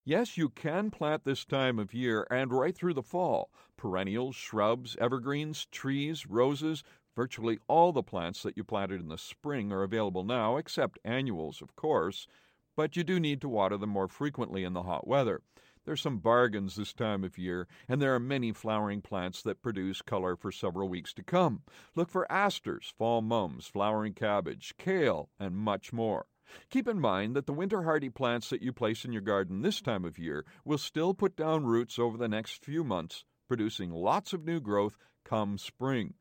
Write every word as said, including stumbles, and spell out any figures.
Yes, you can plant this time of year and right through the fall. Perennials, shrubs, evergreens, trees, roses, virtually all the plants that you planted in the spring are available now, except annuals, of course. But you do need to water them more frequently in the hot weather. There's some bargains this time of year, and there are many flowering plants that produce color for several weeks to come. Look for asters, fall mums, flowering cabbage, kale, and much more. Keep in mind that the winter hardy plants that you place in your garden this time of year will still put down roots over the next few months, producing lots of new growth come spring.